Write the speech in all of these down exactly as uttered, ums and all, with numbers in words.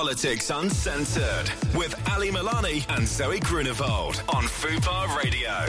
Politics Uncensored with Ali Milani and Zoe Grunewald on Fubar Radio.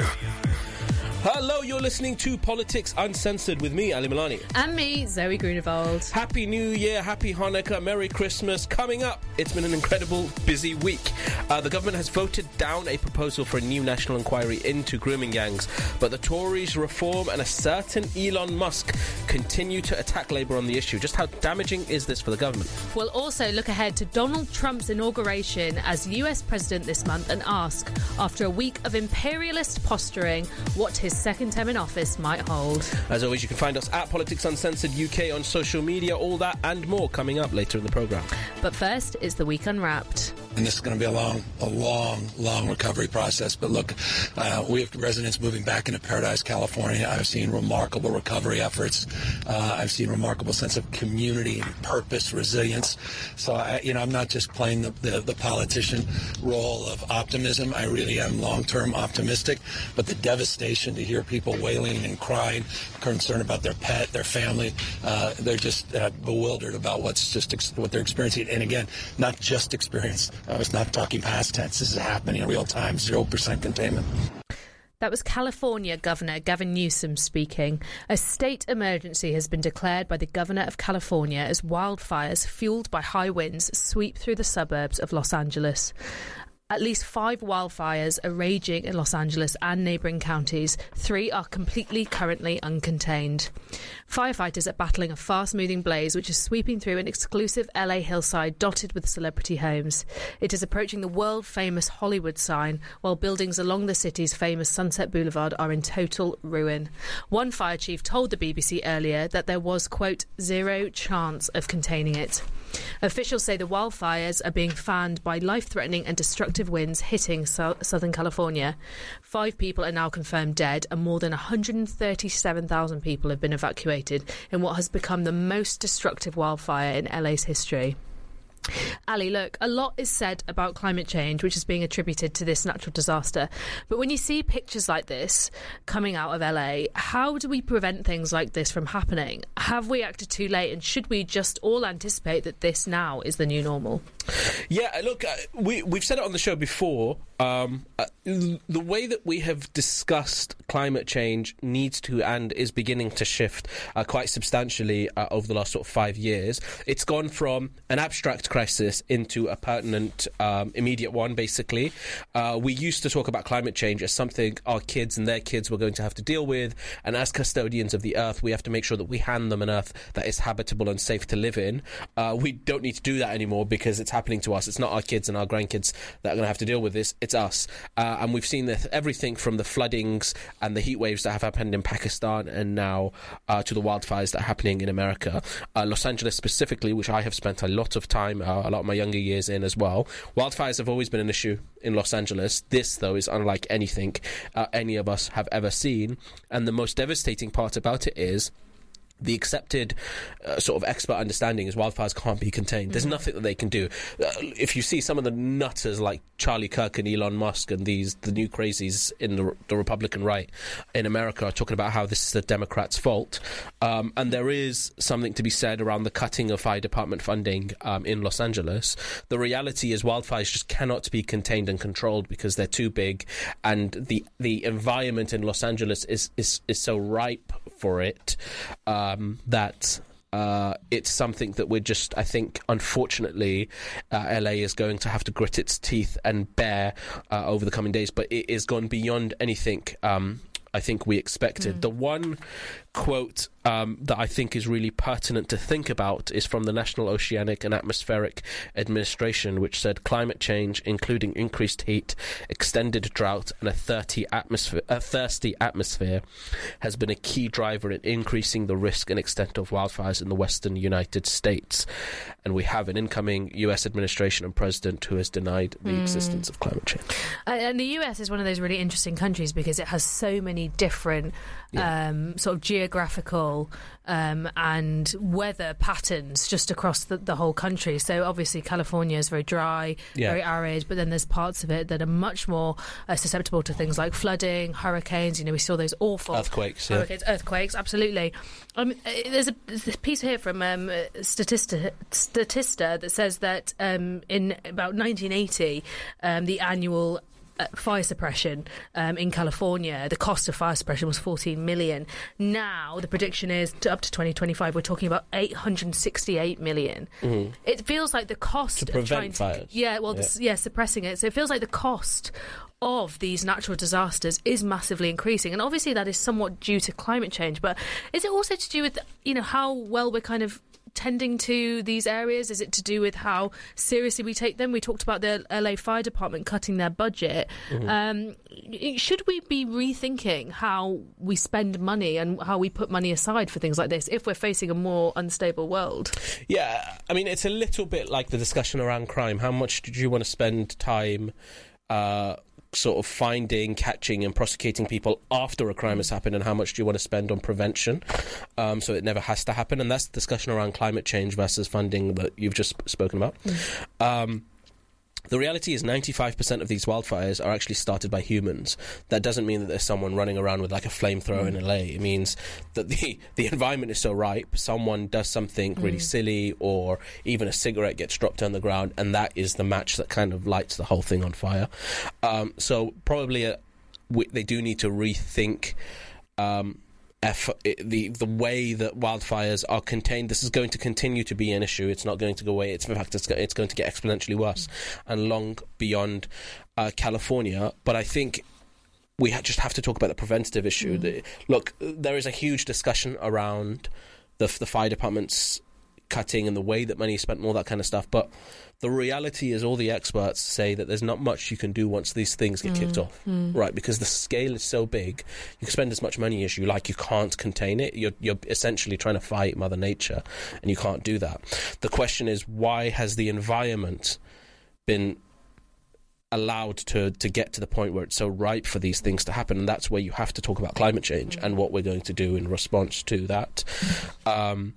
Hello, you're listening to Politics Uncensored with me, Ali Milani. And me, Zoe Grunewald. Happy New Year, Happy Hanukkah, Merry Christmas. Coming up, it's been an incredible, busy week. Uh, the government has voted down a proposal for a new national inquiry into grooming gangs, but the Tories, Reform and a certain Elon Musk continue to attack Labour on the issue. Just how damaging is this for the government? We'll also look ahead to Donald Trump's inauguration as U S president this month and ask, after a week of imperialist posturing, what his second term in office might hold. As always, you can find us at Politics Uncensored U K on social media. All that and more coming up later in the programme. But first, it's the Week Unwrapped. And this is going to be a long, a long, long recovery process. But look, uh, we have residents moving back into Paradise, California. I've seen remarkable recovery efforts. Uh, I've seen remarkable sense of community and purpose, resilience. So, I, you know, I'm not just playing the, the, the politician role of optimism. I really am long-term optimistic. But the devastation to hear people wailing and crying, concerned about their pet, their family, uh, they're just uh, bewildered about what's just ex- what they're experiencing. And again, not just experience. I was not talking past tense. This is happening in real time. Zero percent containment. That was California Governor Gavin Newsom speaking. A state emergency has been declared by the Governor of California as wildfires fueled by high winds sweep through the suburbs of Los Angeles. At least five wildfires are raging in Los Angeles and neighbouring counties. Three are completely currently uncontained. Firefighters are battling a fast-moving blaze which is sweeping through an exclusive L A hillside dotted with celebrity homes. It is approaching the world-famous Hollywood sign, while buildings along the city's famous Sunset Boulevard are in total ruin. One fire chief told the B B C earlier that there was, quote, zero chance of containing it. Officials say the wildfires are being fanned by life-threatening and destructive winds hitting so- Southern California. Five people are now confirmed dead and more than one hundred thirty-seven thousand people have been evacuated in what has become the most destructive wildfire in L A's history. Ali, look, a lot is said about climate change, which is being attributed to this natural disaster. But when you see pictures like this coming out of L A, how do we prevent things like this from happening? Have we acted too late? And should we just all anticipate that this now is the new normal? Yeah, look, uh, we, we've said it on the show before. Um, uh, the way that we have discussed climate change needs to and is beginning to shift uh, quite substantially uh, over the last sort of five years. It's gone from an abstract crisis into a pertinent, um, immediate one, basically. Uh, we used to talk about climate change as something our kids and their kids were going to have to deal with, and as custodians of the earth, we have to make sure that we hand them an earth that is habitable and safe to live in. Uh, we don't need to do that anymore because it's happening to us. It's not our kids and our grandkids that are going to have to deal with this. It's us. Uh, and we've seen this, everything from the floodings and the heat waves that have happened in Pakistan and now uh, to the wildfires that are happening in America. Uh, Los Angeles specifically, which I have spent a lot of time, uh, a lot of my younger years in as well. Wildfires have always been an issue in Los Angeles. This, though, is unlike anything uh, any of us have ever seen. And the most devastating part about it is the accepted uh, sort of expert understanding is wildfires can't be contained. There's mm-hmm. nothing that they can do. Uh, if you see some of the nutters like Charlie Kirk and Elon Musk and these the new crazies in the, the Republican right in America are talking about how this is the Democrats' fault, um, and there is something to be said around the cutting of fire department funding um, in Los Angeles. The reality is wildfires just cannot be contained and controlled because they're too big, and the the environment in Los Angeles is is, is so ripe for it. Um, Um, that uh, it's something that we're just, I think, unfortunately, uh, L A is going to have to grit its teeth and bear uh, over the coming days. But it has gone beyond anything um, I think we expected. Mm. The one quote um, that I think is really pertinent to think about is from the National Oceanic and Atmospheric Administration, which said climate change, including increased heat, extended drought, and a, thirty atmosphere, a thirsty atmosphere, has been a key driver in increasing the risk and extent of wildfires in the western United States. And we have an incoming U S administration and president who has denied the mm. existence of climate change. Uh, and the U S is one of those really interesting countries because it has so many different yeah. um, sort of geographic geographical um, and weather patterns just across the, the whole country. So obviously California is very dry, yeah. very arid, but then there's parts of it that are much more uh, susceptible to things like flooding, hurricanes. You know, we saw those awful earthquakes. Hurricanes, yeah. earthquakes, absolutely. Um, there's, a, there's a piece here from um, Statista, Statista that says that um, in about nineteen eighty, um, the annual Uh, fire suppression um, in California, the cost of fire suppression was fourteen million. Now the prediction is to up to twenty twenty-five we're talking about eight hundred sixty-eight million. Mm-hmm. It feels like the cost to prevent of trying fires. To, yeah, well, yeah. The, yeah, suppressing it. So it feels like the cost of these natural disasters is massively increasing, and obviously that is somewhat due to climate change. But is it also to do with, you know, how well we're kind of tending to these areas? Is it to do with how seriously we take them? We talked about the L A Fire Department cutting their budget. Mm-hmm. Um, should we be rethinking how we spend money and how we put money aside for things like this if we're facing a more unstable world? Yeah, I mean, it's a little bit like the discussion around crime. How much do you want to spend time uh, sort of finding, catching and prosecuting people after a crime has happened, and how much do you want to spend on prevention um, so it never has to happen? And that's the discussion around climate change versus funding that you've just spoken about. Mm. Um, the reality is ninety-five percent of these wildfires are actually started by humans. That doesn't mean that there's someone running around with like a flamethrower mm. in L A. It means that the, the environment is so ripe, someone does something really mm. silly, or even a cigarette gets dropped on the ground, and that is the match that kind of lights the whole thing on fire. Um, so probably a, we, they do need to rethink um, F, the the way that wildfires are contained. This is going to continue to be an issue. It's not going to go away. It's, in fact, it's, it's going to get exponentially worse mm. and long beyond uh, California. But I think we ha- just have to talk about the preventative issue. Mm. The, look, there is a huge discussion around the, the fire department's cutting and the way that money is spent and all that kind of stuff. But the reality is all the experts say that there's not much you can do once these things get mm. kicked off, mm. right? Because the scale is so big, you can spend as much money as you like, you can't contain it. You're, you're essentially trying to fight Mother Nature, and you can't do that. The question is, why has the environment been allowed to, to get to the point where it's so ripe for these things to happen? And that's where you have to talk about climate change mm. and what we're going to do in response to that. Um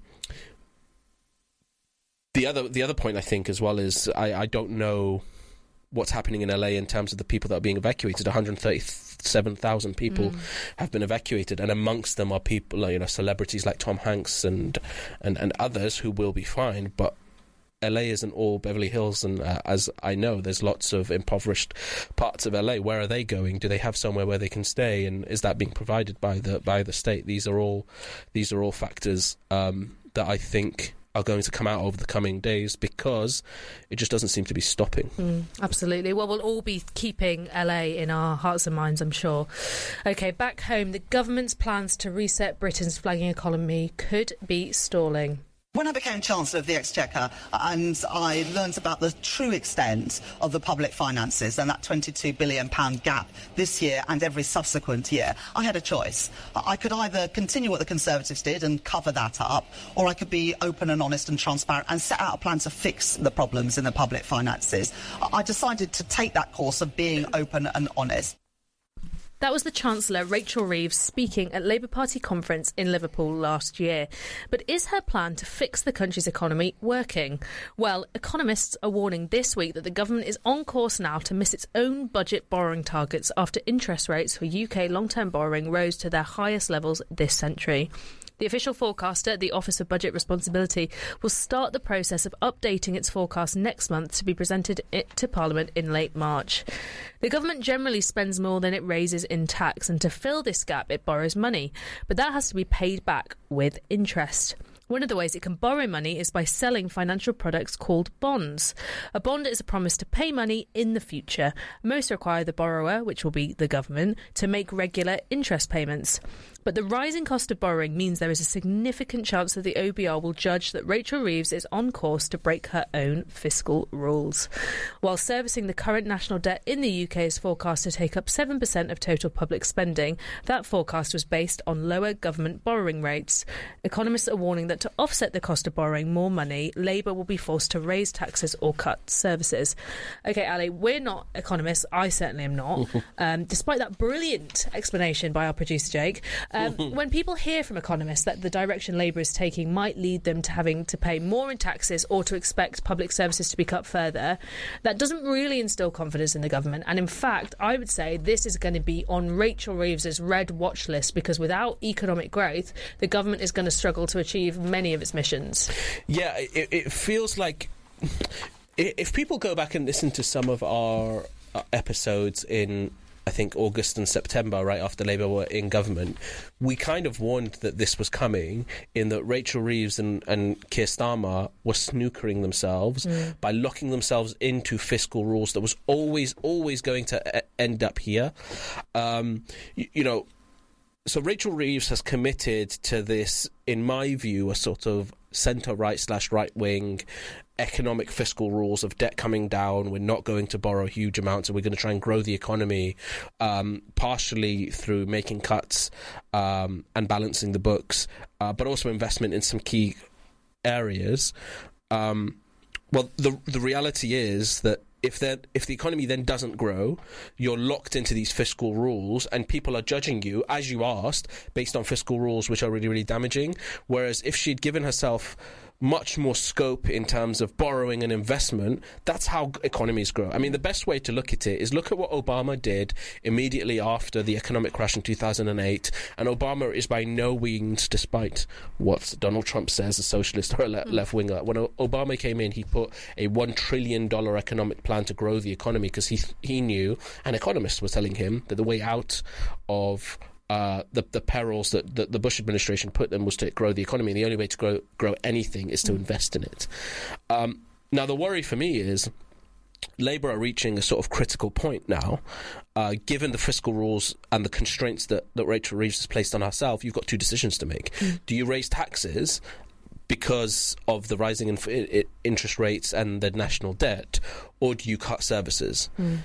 The other the other point, I think, as well, is I, I don't know what's happening in L A in terms of the people that are being evacuated. one hundred thirty-seven thousand people mm. have been evacuated, and amongst them are people, you know, celebrities like Tom Hanks and, and, and others who will be fine. But L A isn't all Beverly Hills, and uh, as I know, there's lots of impoverished parts of L A. Where are they going? Do they have somewhere where they can stay, and is that being provided by the by the state? These are all these are all factors um, that I think are going to come out over the coming days, because it just doesn't seem to be stopping. Mm, absolutely. Well, we'll all be keeping L A in our hearts and minds, I'm sure. OK, back home, the government's plans to reset Britain's flagging economy could be stalling. When I became Chancellor of the Exchequer and I learned about the true extent of the public finances and that twenty-two billion pounds gap this year and every subsequent year, I had a choice. I could either continue what the Conservatives did and cover that up, or I could be open and honest and transparent and set out a plan to fix the problems in the public finances. I decided to take that course of being open and honest. That was the Chancellor, Rachel Reeves, speaking at Labour Party conference in Liverpool last year. But is her plan to fix the country's economy working? Well, economists are warning this week that the government is on course now to miss its own budget borrowing targets after interest rates for U K long-term borrowing rose to their highest levels this century. The official forecaster, the Office of Budget Responsibility, will start the process of updating its forecast next month to be presented to Parliament in late March. The government generally spends more than it raises in tax, and to fill this gap it borrows money, but that has to be paid back with interest. One of the ways it can borrow money is by selling financial products called bonds. A bond is a promise to pay money in the future. Most require the borrower, which will be the government, to make regular interest payments. But the rising cost of borrowing means there is a significant chance that the O B R will judge that Rachel Reeves is on course to break her own fiscal rules. While servicing the current national debt in the U K is forecast to take up seven percent of total public spending, that forecast was based on lower government borrowing rates. Economists are warning that that to offset the cost of borrowing more money, Labour will be forced to raise taxes or cut services. OK, Ali, we're not economists. I certainly am not. um, despite that brilliant explanation by our producer, Jake, um, when people hear from economists that the direction Labour is taking might lead them to having to pay more in taxes or to expect public services to be cut further, that doesn't really instill confidence in the government. And in fact, I would say this is going to be on Rachel Reeves's red watch list, because without economic growth, the government is going to struggle to achieve many of its missions. Yeah, it, it feels like if people go back and listen to some of our episodes in, I think, August and September, right after Labour were in government, we kind of warned that this was coming, in that Rachel Reeves and, and Keir Starmer were snookering themselves mm. by locking themselves into fiscal rules that was always, always going to end up here. Um, you, you know, so Rachel Reeves has committed to this, in my view, a sort of centre-right slash right-wing economic fiscal rules of debt coming down. We're not going to borrow huge amounts, and we're going to try and grow the economy, um, partially through making cuts um, and balancing the books, uh, but also investment in some key areas. Um, well, the the reality is that if that if the economy then doesn't grow, you're locked into these fiscal rules, and people are judging you, as you asked, based on fiscal rules which are really, really damaging. Whereas if she'd given herself much more scope in terms of borrowing and investment, that's how economies grow. I mean, the best way to look at it is look at what Obama did immediately after the economic crash in two thousand eight. And Obama is by no means, despite what Donald Trump says, a socialist or a le- left-winger. When o- Obama came in, he put a one trillion dollars economic plan to grow the economy, because he, he knew, and economists were telling him, that the way out of Uh, the, the perils that, that the Bush administration put them was to grow the economy. The only way to grow grow anything is to invest in it. Um, now, the worry for me is Labour are reaching a sort of critical point now. Uh, given the fiscal rules and the constraints that, that Rachel Reeves has placed on herself, you've got two decisions to make. Mm. Do you raise taxes because of the rising inf- I- interest rates and the national debt, or do you cut services? Mm.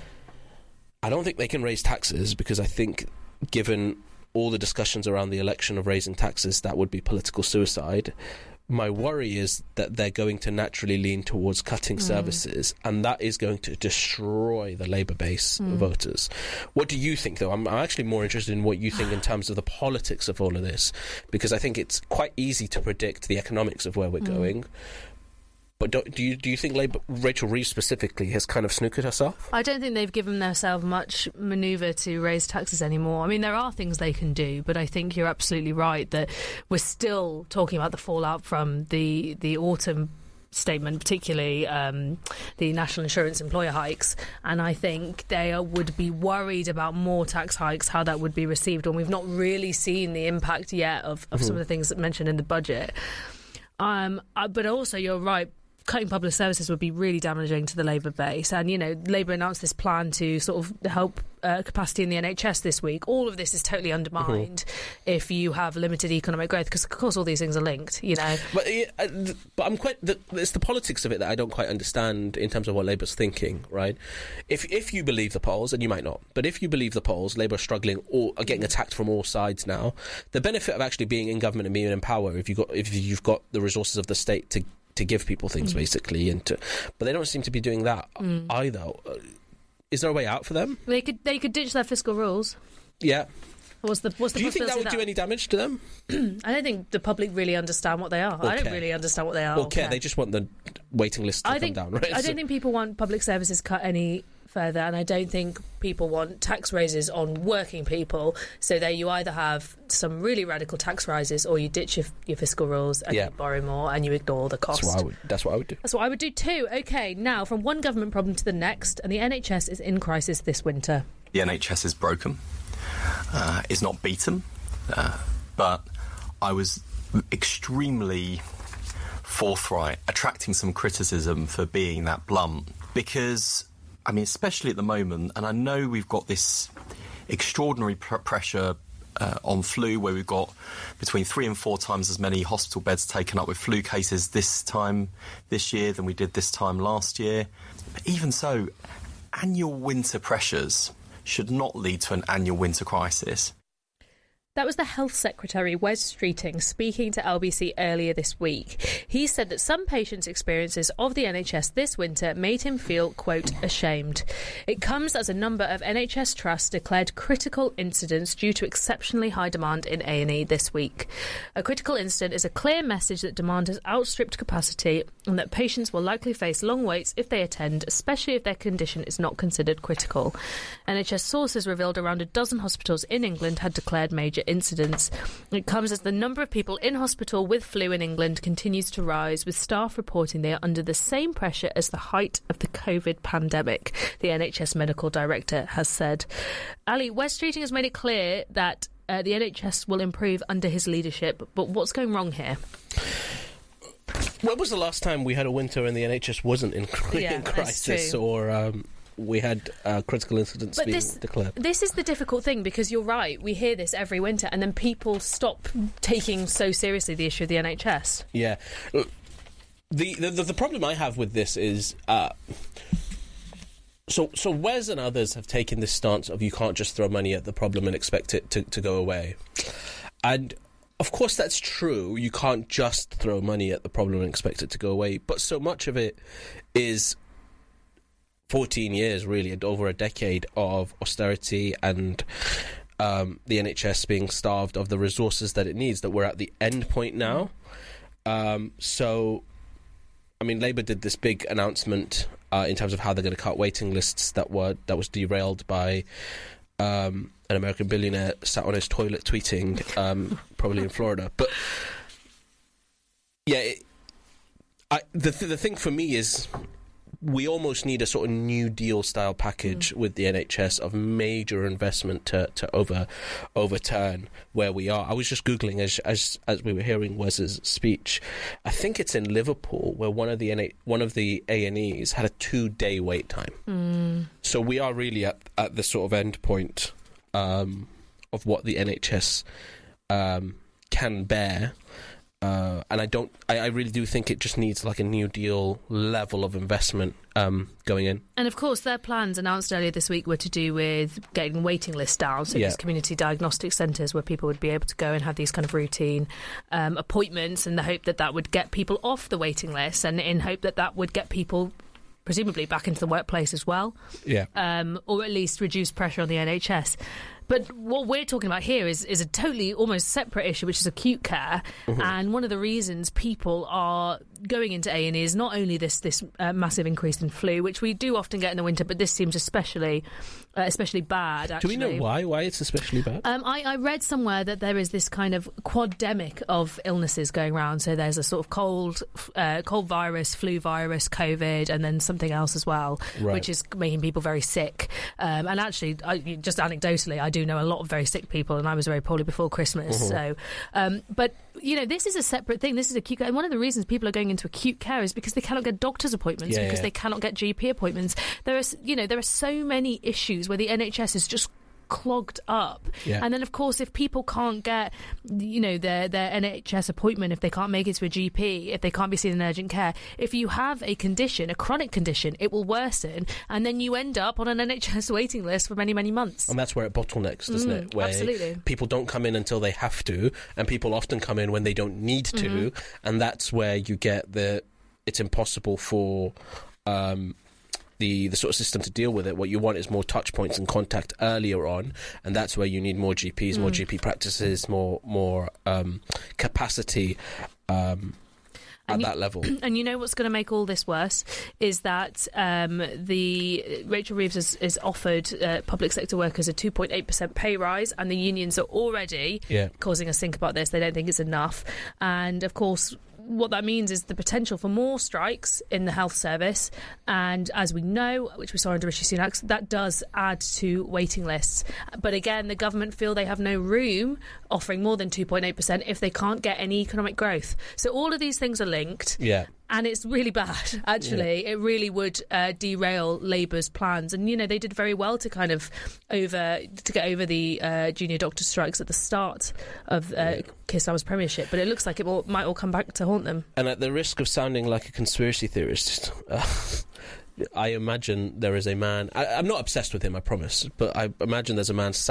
I don't think they can raise taxes, because I think, given all the discussions around the election of raising taxes, that would be political suicide. My worry is that they're going to naturally lean towards cutting mm. services, and that is going to destroy the Labour base mm. voters. What do you think, though? I'm, I'm actually more interested in what you think in terms of the politics of all of this, because I think it's quite easy to predict the economics of where we're mm. going. But do, do you do you think Labour, Rachel Reeves specifically, has kind of snookered herself? I don't think they've given themselves much manoeuvre to raise taxes anymore. I mean, there are things they can do, but I think you're absolutely right that we're still talking about the fallout from the, the autumn statement, particularly um, the national insurance employer hikes, and I think they are, would be worried about more tax hikes, how that would be received, when we've not really seen the impact yet of, of mm-hmm. some of the things that mentioned in the budget. Um, uh, but also, you're right, cutting public services would be really damaging to the Labour base. And, you know, Labour announced this plan to sort of help uh, capacity in the N H S this week. All of this is totally undermined mm-hmm. if you have limited economic growth, because, of course, all these things are linked, you know. But, uh, but I'm quite... The, it's the politics of it that I don't quite understand in terms of what Labour's thinking, right? If if you believe the polls, and you might not, but if you believe the polls, Labour are struggling, or are getting attacked from all sides now. The benefit of actually being in government and being in power, if, you got, if you've got the resources of the state to to give people things, mm. basically, and to, but they don't seem to be doing that mm. either. Is there a way out for them? They could they could ditch their fiscal rules. Yeah. What's the, what's the do you think that would that? do any damage to them? I don't think the public really understand what they are. Or I don't care. really understand what they are. Or care. They just want the waiting list to I come think, down, right? I so. don't think people want public services cut any further, and I don't think people want tax raises on working people. So there you either have some really radical tax rises, or you ditch your, your fiscal rules and yeah. you borrow more and you ignore the cost. That's what I would, that's what I would do. That's what I would do too. OK, now from one government problem to the next, and the N H S is in crisis this winter. The N H S is broken, uh, is not beaten, uh, but I was extremely forthright, attracting some criticism for being that blunt, because, I mean, especially at the moment, and I know we've got this extraordinary pr- pressure uh, on flu, where we've got between three and four times as many hospital beds taken up with flu cases this time this year than we did this time last year. But even so, annual winter pressures should not lead to an annual winter crisis. That was the Health Secretary, Wes Streeting, speaking to L B C earlier this week. He said that some patients' experiences of the N H S this winter made him feel, quote, ashamed. It comes as a number of N H S trusts declared critical incidents due to exceptionally high demand in A and E this week. A critical incident is a clear message that demand has outstripped capacity and that patients will likely face long waits if they attend, especially if their condition is not considered critical. N H S sources revealed around a dozen hospitals in England had declared major incidents. It comes as the number of people in hospital with flu in England continues to rise, with staff reporting they are under the same pressure as the height of the COVID pandemic, the N H S medical director has said. Ali, Wes Streeting has made it clear that uh, the N H S will improve under his leadership, but what's going wrong here? When was the last time we had a winter and the N H S wasn't in, Yeah, in that's crisis true. or... Um, we had uh, critical incidents But being this, declared. This is the difficult thing, because you're right, we hear this every winter and then people stop taking so seriously the issue of the N H S. Yeah. Look, The, the, the problem I have with this is... Uh, so, so Wes and others have taken this stance of you can't just throw money at the problem and expect it to, to go away. And... Of course, that's true. You can't just throw money at the problem and expect it to go away. But so much of it is fourteen years, really, and over a decade of austerity and um, the N H S being starved of the resources that it needs, that we're at the end point now. Um, so, I mean, Labour did this big announcement uh, in terms of how they're going to cut waiting lists that were that was derailed by... Um, an American billionaire sat on his toilet tweeting, um, probably in Florida. But yeah, it, I, the th- the thing for me is we almost need a sort of New Deal style package mm. with the N H S of major investment to, to over overturn where we are. I was just googling as as as we were hearing Wes's speech. I think it's in Liverpool where one of the N- one of the A and Es had a two day wait time. Mm. So we are really at at the sort of end point. Um, of what the N H S um, can bear, uh, and I don't. I, I really do think it just needs like a New Deal level of investment um, going in. And of course, their plans announced earlier this week were to do with getting waiting lists down, so yeah. these community diagnostic centres where people would be able to go and have these kind of routine um, appointments, in the hope that that would get people off the waiting list, and in hope that that would get people presumably back into the workplace as well, yeah, um, or at least reduce pressure on the N H S. But what we're talking about here is, is a totally almost separate issue, which is acute care. Mm-hmm. And one of the reasons people are going into A and E is not only this this uh, massive increase in flu, which we do often get in the winter, but this seems especially uh, especially bad, actually. Do we know why? Why it's especially bad? Um, I, I read somewhere that there is this kind of quademic of illnesses going around. So there's a sort of cold, uh, cold virus, flu virus, COVID, and then something else as well, right. which is making people very sick. Um, and actually, I, just anecdotally, I do know a lot of very sick people, and I was very poorly before Christmas. Mm-hmm. So, um, but you know, this is a separate thing. This is acute care, and one of the reasons people are going into acute care is because they cannot get doctor's appointments, yeah, because yeah. they cannot get G P appointments. There are, you know, there are so many issues where the N H S is just clogged up, yeah. and then of course if people can't get, you know, their their N H S appointment, if they can't make it to a G P, if they can't be seen in urgent care, if you have a condition, a chronic condition, it will worsen, and then you end up on an N H S waiting list for many many months. And that's where it bottlenecks, doesn't mm, it? Where absolutely. People don't come in until they have to, and people often come in when they don't need to, mm-hmm. and that's where you get the it's impossible for um The, the sort of system to deal with it. What you want is more touch points and contact earlier on, and that's where you need more G Ps, mm. more G P practices, more more um, capacity um, at you, that level. And you know what's going to make all this worse is that um, the Rachel Reeves has, has offered uh, public sector workers a two point eight percent pay rise, and the unions are already yeah. causing us think about this. They don't think it's enough, and of course what that means is the potential for more strikes in the health service, and as we know, which we saw under Rishi Sunak, that does add to waiting lists. But again, the government feel they have no room offering more than two point eight percent if they can't get any economic growth. So all of these things are linked. Yeah. And it's really bad, actually. Yeah. It really would uh, derail Labour's plans. And, you know, they did very well to kind of over to get over the uh, junior doctor strikes at the start of uh, yeah. Keir Starmer's premiership. But it looks like it will, might all come back to haunt them. And at the risk of sounding like a conspiracy theorist, uh, I imagine there is a man... I, I'm not obsessed with him, I promise. But I imagine there's a man sat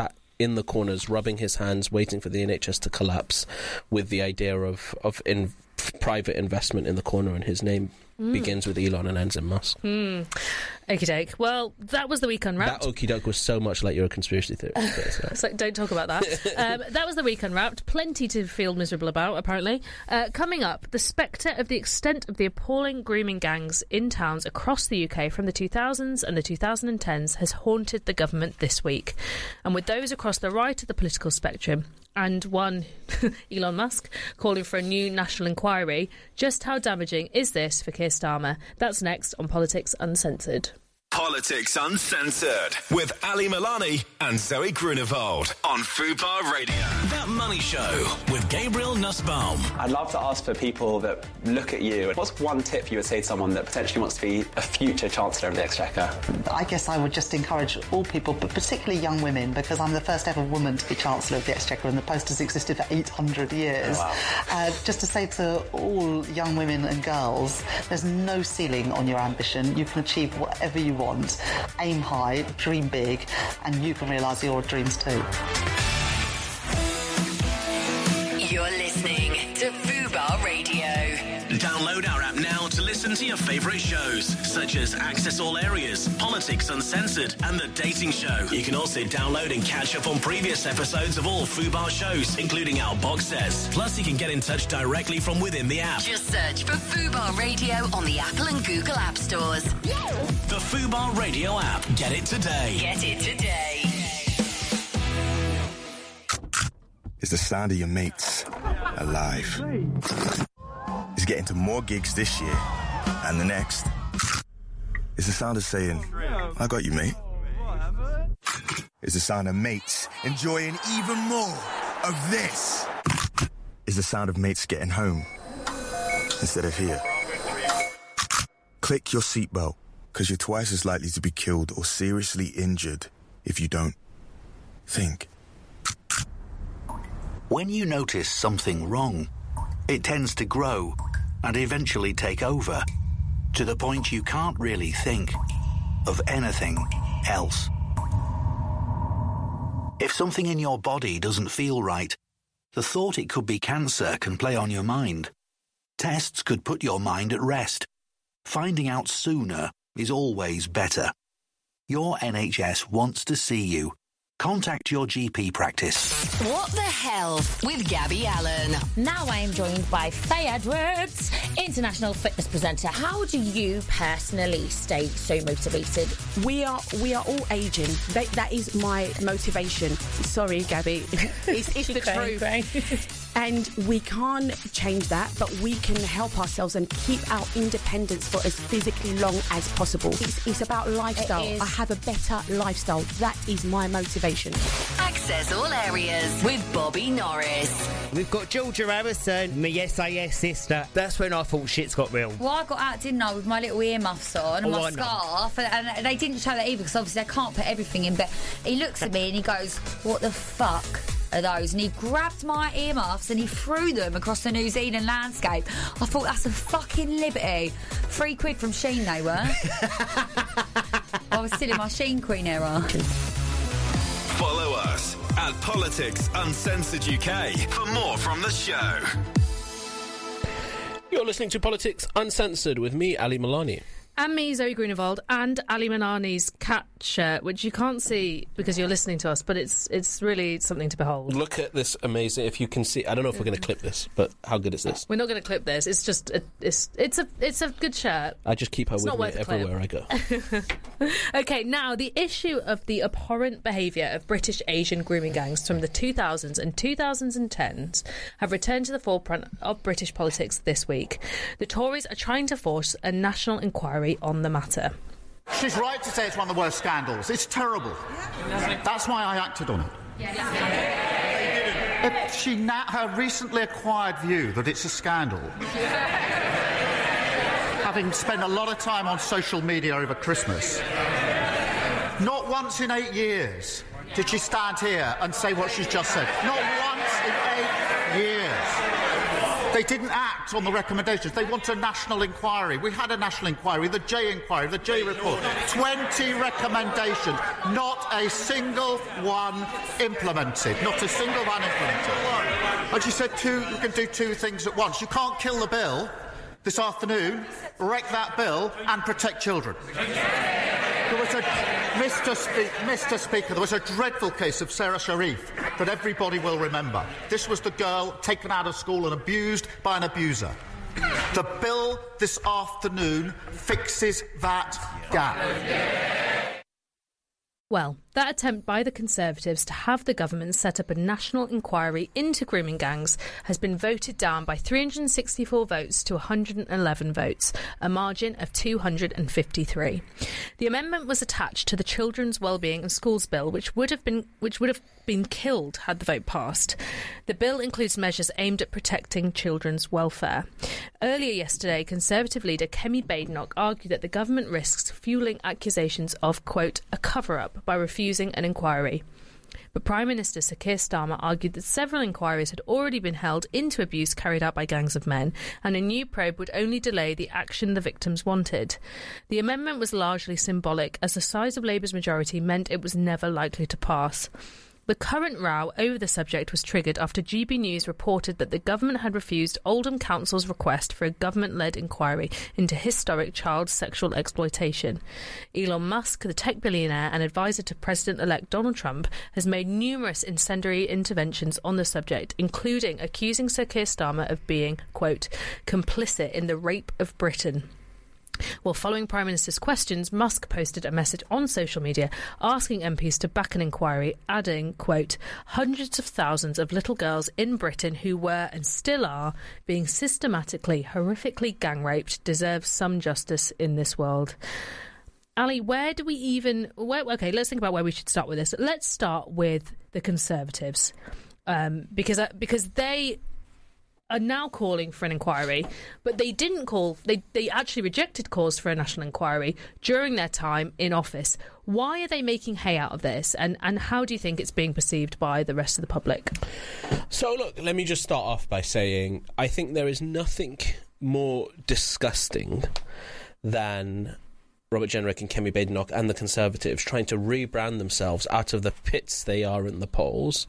in the corners, rubbing his hands, waiting for the N H S to collapse, with the idea of, of in, private investment in the corner, and his name mm. begins with Elon and ends in Musk. Mm. Okie doke. Well, that was the week unwrapped. That okie doke was so much like you're a conspiracy theorist. So. It's like, don't talk about that. um, that was the week unwrapped. Plenty to feel miserable about, apparently. Uh, coming up, the spectre of the extent of the appalling grooming gangs in towns across the U K from the two thousands and the twenty tens has haunted the government this week. And with those across the right of the political spectrum, and one, Elon Musk, calling for a new national inquiry, just how damaging is this for Keir Starmer? That's next on Politics Uncensored. Politics Uncensored with Ali Milani and Zoe Grunewald on Fubar Radio. That Money Show with Gabriel Nussbaum. I'd love to ask for people that look at you. What's one tip you would say to someone that potentially wants to be a future Chancellor of the Exchequer? I guess I would just encourage all people, but particularly young women, because I'm the first ever woman to be Chancellor of the Exchequer, and the post has existed for eight hundred years. Oh, wow. Uh, just to say to all young women and girls, there's no ceiling on your ambition. You can achieve whatever you want. Want. Aim high, dream big, and you can realise your dreams too. You're listening to Fubar Radio. Download our app now to listen to your favourite shows, such as Access All Areas, Politics Uncensored, and The Dating Show. You can also download and catch up on previous episodes of all Fubar shows, including our box sets. Plus, you can get in touch directly from within the app. Just search for Fubar Radio on the Apple and Google App Stores. The Fubar Radio app. Get it today. Get it today. It's the sound of your mates alive. It's getting to more gigs this year and the next. It's the sound of saying, I got you, mate. It's the sound of mates enjoying even more of this. It's the sound of mates getting home instead of here. Click your seatbelt, because you're twice as likely to be killed or seriously injured if you don't. Think. When you notice something wrong, it tends to grow and eventually take over, to the point you can't really think of anything else. If something in your body doesn't feel right, the thought it could be cancer can play on your mind. Tests could put your mind at rest. Finding out sooner is always better. Your N H S wants to see you. Contact your G P practice. What the hell with Gabby Allen. Now I am joined by Faye Edwards, international fitness presenter. How do you personally stay so motivated? We are we are all aging. That, that is my motivation. Sorry, Gabby. It's, it's the Great, truth. great. And we can't change that, but we can help ourselves and keep our independence for as physically long as possible. It's, it's about lifestyle. It is. I have a better lifestyle. That is my motivation. Access All Areas with Bobby Norris. We've got Georgia Harrison, my S A S sister. That's when I thought shit's got real. Well, I got out, didn't I, with my little earmuffs on and Oh, my I know. scarf, and, and they didn't show that either because obviously they can't put everything in. But he looks at me and he goes, "What the fuck are those?" And he grabbed my earmuffs and he threw them across the New Zealand landscape. I thought, that's a fucking liberty. Three quid from Sheen they were. I was still in my Sheen Queen era. Follow us at Politics Uncensored U K for more from the show. You're listening to Politics Uncensored with me, Ali Milani. And me, Zoe Grunewald, and Ali Manani's cat shirt, which you can't see because you're listening to us, but it's it's really something to behold. Look at this amazing, if you can see, I don't know if we're going to clip this, but how good is this? We're not going to clip this. It's just, a, it's it's a it's a good shirt. I just keep her It's with not me worth a clip. everywhere I go. Okay, now the issue of the abhorrent behaviour of British Asian grooming gangs from the two thousands and twenty tens have returned to the forefront of British politics this week. The Tories are trying to force a national inquiry on the matter. She's right to say it's one of the worst scandals. It's terrible. That's why I acted on it. If she na- her recently acquired view that it's a scandal, having spent a lot of time on social media over Christmas, not once in eight years did she stand here and say what she's just said. Not once in eight years. They didn't act on the recommendations. They want a national inquiry. We had a national inquiry, the J inquiry, the J report. twenty recommendations, not a single one implemented. Not a single one implemented. And she said two, you can do two things at once. You can't kill the bill this afternoon, wreck that bill, and protect children. There was a, Mr. Spe- Mr. Speaker, there was a dreadful case of Sarah Sharif that everybody will remember. This was the girl taken out of school and abused by an abuser. The bill this afternoon fixes that gap. Well, that attempt by the Conservatives to have the government set up a national inquiry into grooming gangs has been voted down by three hundred sixty-four votes to one hundred eleven votes, a margin of two hundred fifty-three. The amendment was attached to the Children's Wellbeing and Schools Bill, which would have been which would have been killed had the vote passed. The bill includes measures aimed at protecting children's welfare. Earlier yesterday, Conservative leader Kemi Badenoch argued that the government risks fuelling accusations of, quote, a cover-up by refusing an inquiry. But Prime Minister Sir Keir Starmer argued that several inquiries had already been held into abuse carried out by gangs of men, and a new probe would only delay the action the victims wanted. The amendment was largely symbolic, as the size of Labour's majority meant it was never likely to pass. The current row over the subject was triggered after G B News reported that the government had refused Oldham Council's request for a government-led inquiry into historic child sexual exploitation. Elon Musk, the tech billionaire and advisor to President-elect Donald Trump, has made numerous incendiary interventions on the subject, including accusing Sir Keir Starmer of being, quote, complicit in the rape of Britain. Well, following Prime Minister's questions, Musk posted a message on social media asking M Ps to back an inquiry, adding, quote, hundreds of thousands of little girls in Britain who were and still are being systematically, horrifically gang raped deserve some justice in this world. Ali, where do we even... Where, OK, let's think about where we should start with this. Let's start with the Conservatives, um, because uh, because they... are now calling for an inquiry, but they didn't call, they, they actually rejected calls for a national inquiry during their time in office. Why are they making hay out of this, and, and how do you think it's being perceived by the rest of the public? So, look, let me just start off by saying I think there is nothing more disgusting than Robert Jenrick and Kemi Badenoch and the Conservatives trying to rebrand themselves out of the pits they are in the polls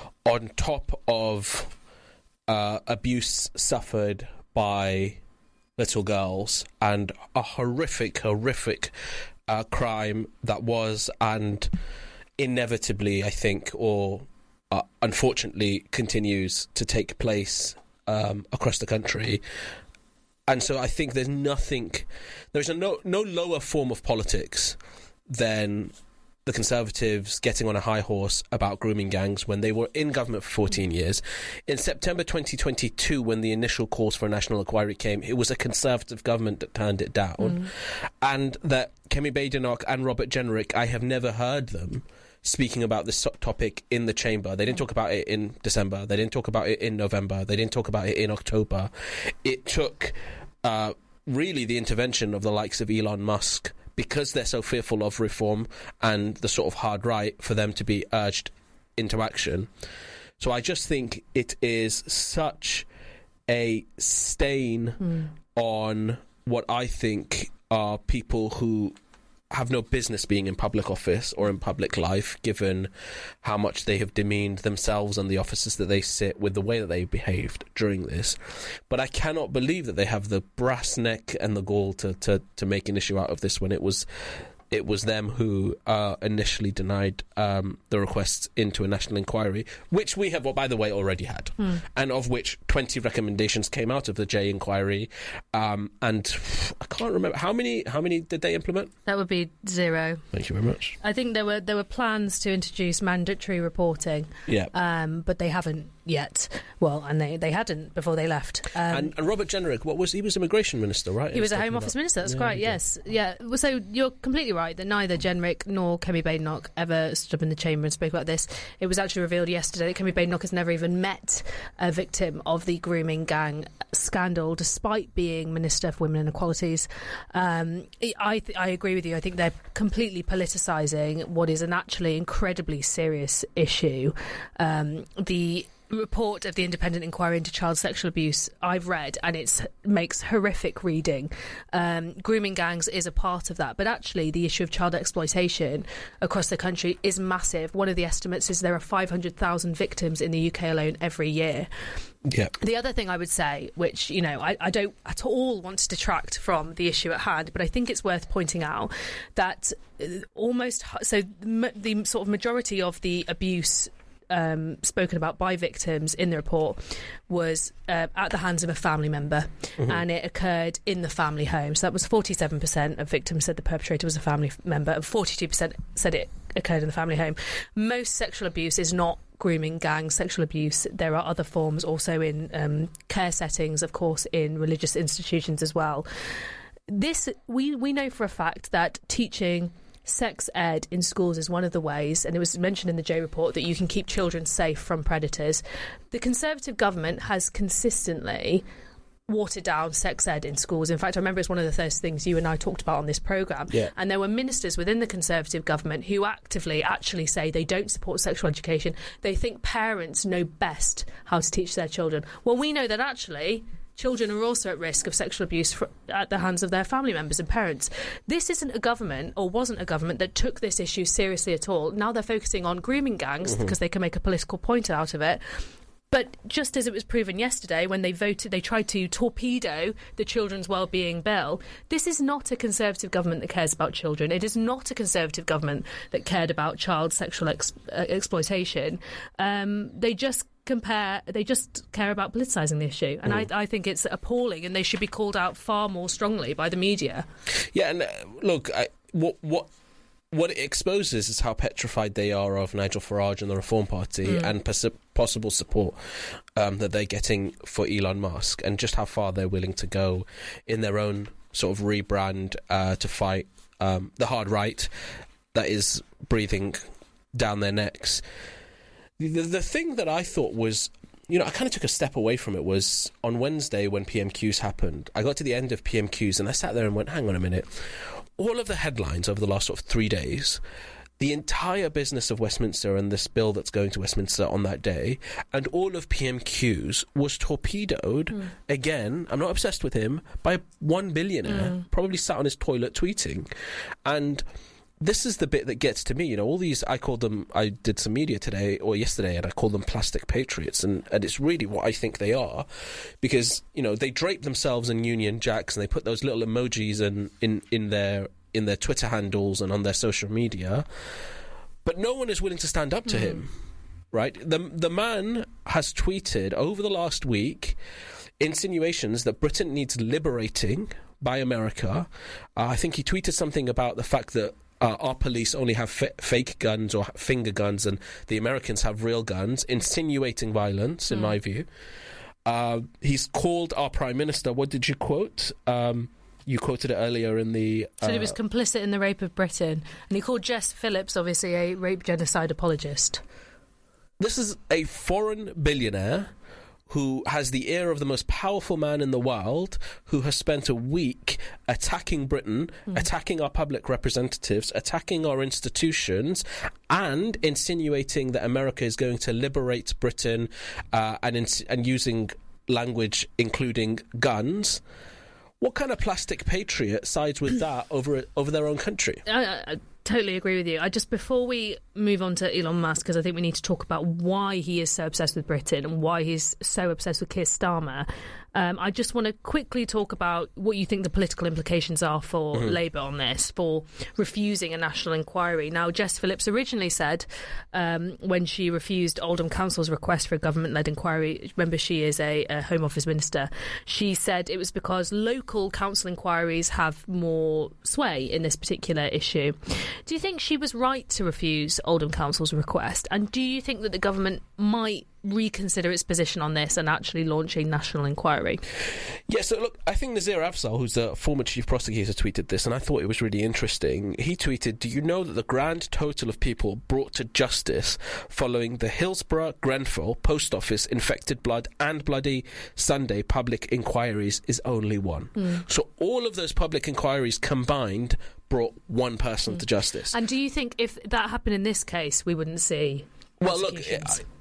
on top of Uh, abuse suffered by little girls and a horrific, horrific uh, crime that was and inevitably, I think, or uh, unfortunately continues to take place um, across the country. And so I think there's nothing, there's a no, no lower form of politics than the Conservatives getting on a high horse about grooming gangs when they were in government for fourteen years. In September twenty twenty-two, when the initial calls for a national inquiry came, it was a Conservative government that turned it down. Mm. And that Kemi Badenoch and Robert Jenrick, I have never heard them speaking about this topic in the chamber. They didn't talk about it in December. They didn't talk about it in November. They didn't talk about it in October. It took uh, really the intervention of the likes of Elon Musk, because they're so fearful of reform and the sort of hard right, for them to be urged into action. So I just think it is such a stain mm. on what I think are people who have no business being in public office or in public life, given how much they have demeaned themselves and the offices that they sit with, the way that they behaved during this. But I cannot believe that they have the brass neck and the gall to, to, to make an issue out of this when it was it was them who uh, initially denied um, the requests into a national inquiry, which we have, well, by the way, already had, mm. and of which twenty recommendations came out of the J inquiry. Um, and I can't remember how many. How many did they implement? That would be zero. Thank you very much. I think there were there were plans to introduce mandatory reporting. Yeah, um, but they haven't yet. Well, and they, they hadn't before they left. Um, and, and Robert Jenrick, what was he was immigration minister, right? He was a Home Office about. minister. That's yeah, right. Yes, yeah. So you're completely right that neither Jenrick nor Kemi Badenoch ever stood up in the chamber and spoke about this. It was actually revealed yesterday that Kemi Badenoch has never even met a victim of the grooming gang scandal, despite being Minister for Women and Equalities. Um, I th- I agree with you. I think they're completely politicising what is an actually incredibly serious issue. Um, the report of the Independent Inquiry into Child Sexual Abuse I've read, and it makes horrific reading. Um, grooming gangs is a part of that, but actually the issue of child exploitation across the country is massive. One of the estimates is there are five hundred thousand victims in the U K alone every year. Yeah. The other thing I would say, which, you know, I, I don't at all want to detract from the issue at hand, but I think it's worth pointing out that almost, so the, the sort of majority of the abuse Um, spoken about by victims in the report was uh, at the hands of a family member, mm-hmm. and it occurred in the family home. So that was forty-seven percent of victims said the perpetrator was a family member, and forty-two percent said it occurred in the family home. Most sexual abuse is not grooming gang sexual abuse. There are other forms also in um, care settings, of course, in religious institutions as well. This we, we know for a fact that teaching sex ed in schools is one of the ways, and it was mentioned in the J report, that you can keep children safe from predators. The Conservative government has consistently watered down sex ed in schools. In fact, I remember it's one of the first things you and I talked about on this programme. Yeah. And there were ministers within the Conservative government who actively actually say they don't support sexual education. They think parents know best how to teach their children. Well, we know that actually children are also at risk of sexual abuse for, at the hands of their family members and parents. This isn't a government, or wasn't a government, that took this issue seriously at all. Now they're focusing on grooming gangs mm-hmm. because they can make a political point out of it. But just as it was proven yesterday when they voted, they tried to torpedo the Children's Wellbeing Bill. This is not a Conservative government that cares about children. It is not a Conservative government that cared about child sexual ex- uh, exploitation. Um, they just compare they just care about politicising the issue, and mm. I, I think it's appalling, and they should be called out far more strongly by the media. Yeah, and uh, look, I, what what what it exposes is how petrified they are of Nigel Farage and the Reform Party mm. and pos- possible support um, that they're getting for Elon Musk, and just how far they're willing to go in their own sort of rebrand uh, to fight um, the hard right that is breathing down their necks. The, the thing that I thought was, you know, I kind of took a step away from it was on Wednesday when P M Qs happened. I got to the end of P M Qs and I sat there and went, hang on a minute. All of the headlines over the last sort of three days, the entire business of Westminster and this bill that's going to Westminster on that day, and all of P M Qs was torpedoed, mm. again, I'm not obsessed with him, by one billionaire, mm. probably sat on his toilet tweeting. And this is the bit that gets to me, you know, all these, I called them, I did some media today or yesterday, and I called them plastic patriots, and, and it's really what I think they are, because, you know, they drape themselves in Union Jacks and they put those little emojis in, in, in their in their Twitter handles and on their social media, but no one is willing to stand up to mm. him, right? The, the man has tweeted over the last week insinuations that Britain needs liberating by America. Uh, I think he tweeted something about the fact that Uh, our police only have f- fake guns or finger guns, and the Americans have real guns, insinuating violence, in mm. my view. Uh, he's called our Prime Minister, what did you quote? Um, you quoted it earlier in the... Uh, so he was complicit in the rape of Britain. And he called Jess Phillips, obviously, a rape genocide apologist. This is a foreign billionaire who has the ear of the most powerful man in the world, who has spent a week attacking Britain, mm. attacking our public representatives, attacking our institutions, and insinuating that America is going to liberate Britain uh, and ins- and using language including guns. What kind of plastic patriot sides with that over over their own country? I, I totally agree with you. I just, before we move on to Elon Musk, because I think we need to talk about why he is so obsessed with Britain and why he's so obsessed with Keir Starmer, um, I just want to quickly talk about what you think the political implications are for mm-hmm. Labour on this, for refusing a national inquiry. Now, Jess Phillips originally said, um, when she refused Oldham Council's request for a government-led inquiry, remember she is a, a Home Office minister, she said it was because local council inquiries have more sway in this particular issue. Do you think she was right to refuse Oldham Council's request? And do you think that the government might reconsider its position on this and actually launch a national inquiry? Yeah, so look, I think Nazir Afzal, who's the former chief prosecutor, tweeted this, and I thought it was really interesting. He tweeted, do you know that the grand total of people brought to justice following the Hillsborough, Grenfell, Post Office, Infected Blood and Bloody Sunday public inquiries is only one? Mm. So all of those public inquiries combined brought one person mm. to justice. And do you think if that happened in this case, we wouldn't see Well, look, I,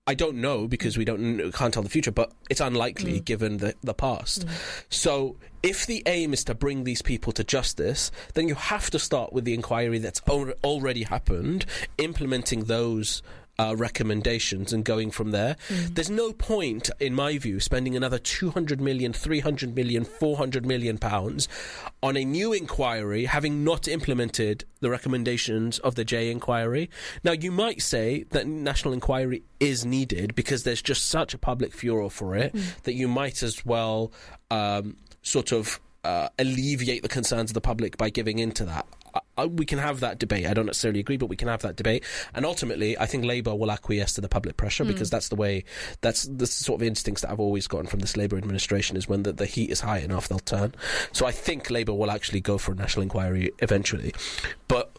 I don't know because we don't can't tell the future, but it's unlikely mm. given the, the past. Mm. So if the aim is to bring these people to justice, then you have to start with the inquiry that's al- already happened, implementing those Uh, recommendations and going from there. Mm. There's no point, in my view, spending another two hundred million, three hundred million, four hundred million pounds on a new inquiry, having not implemented the recommendations of the J inquiry. Now, you might say that national inquiry is needed because there's just such a public furor for it mm. that you might as well um, sort of uh, alleviate the concerns of the public by giving into that. I, we can have that debate. I don't necessarily agree, but we can have that debate. And ultimately, I think Labour will acquiesce to the public pressure mm. because that's the way, that's the sort of instincts that I've always gotten from this Labour administration is when the, the heat is high enough, they'll turn. So I think Labour will actually go for a national inquiry eventually. But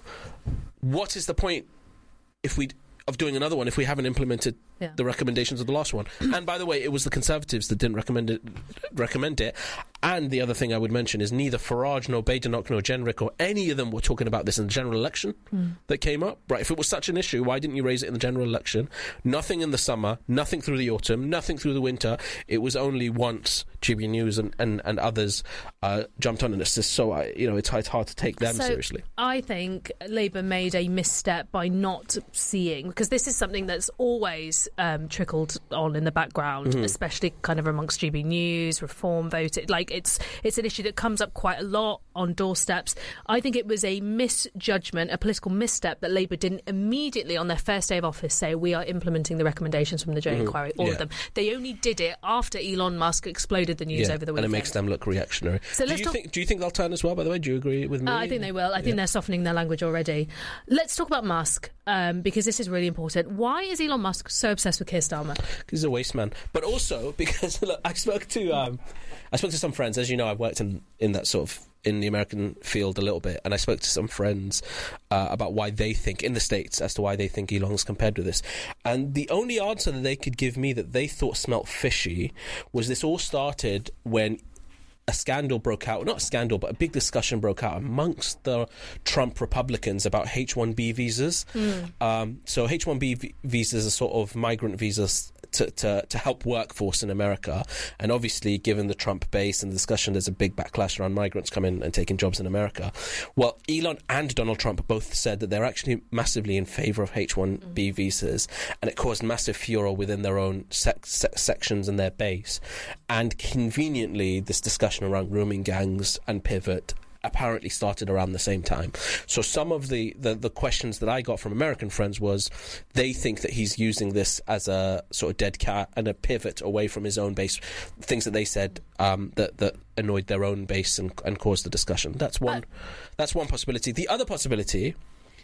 what is the point if we of doing another one if we haven't implemented yeah. the recommendations of the last one? And by the way, it was the Conservatives that didn't recommend it. Recommend it. And the other thing I would mention is neither Farage nor Badenoch nor Jenrick or any of them were talking about this in the general election mm. that came up. Right? If it was such an issue, why didn't you raise it in the general election? Nothing in the summer, nothing through the autumn, nothing through the winter. It was only once G B News and, and, and others uh, jumped on, and it's just so, you know, it's, it's hard to take them so seriously. I think Labour made a misstep by not seeing, because this is something that's always um, trickled on in the background, mm-hmm. especially kind of amongst G B News, Reform voted. Like, it's it's an issue that comes up quite a lot on doorsteps. I think it was a misjudgment, a political misstep that Labour didn't immediately on their first day of office say we are implementing the recommendations from the J mm-hmm. inquiry, all yeah. of them. They only did it after Elon Musk exploded the news yeah, over the weekend. And it makes them look reactionary. So do, let's you talk- think, do you think they'll turn as well, by the way? Do you agree with me? Uh, I think they will. I think yeah. they're softening their language already. Let's talk about Musk, um, because this is really important. Why is Elon Musk so obsessed with Keir Starmer? Because he's a waste man. But also because, look, I spoke to um, I spoke to some friends. As you know, I've worked in, in that sort of in the American field a little bit, and I spoke to some friends uh, about why they think, in the States, as to why they think Elon's compared with this. And the only answer that they could give me that they thought smelt fishy was this all started when a scandal broke out, not a scandal, but a big discussion broke out amongst the Trump Republicans about H one B visas. Mm. Um, so H one B v- visas are sort of migrant visas to, to, to help workforce in America. And obviously, given the Trump base and the discussion, there's a big backlash around migrants coming and taking jobs in America. Well, Elon and Donald Trump both said that they're actually massively in favour of H one B mm. visas, and it caused massive furor within their own sec- sec- sections and their base. And conveniently, this discussion around grooming gangs and Pivot apparently started around the same time. So some of the, the, the questions that I got from American friends was they think that he's using this as a sort of dead cat and a pivot away from his own base, things that they said um, that, that annoyed their own base and, and caused the discussion. That's one, that's one possibility. The other possibility,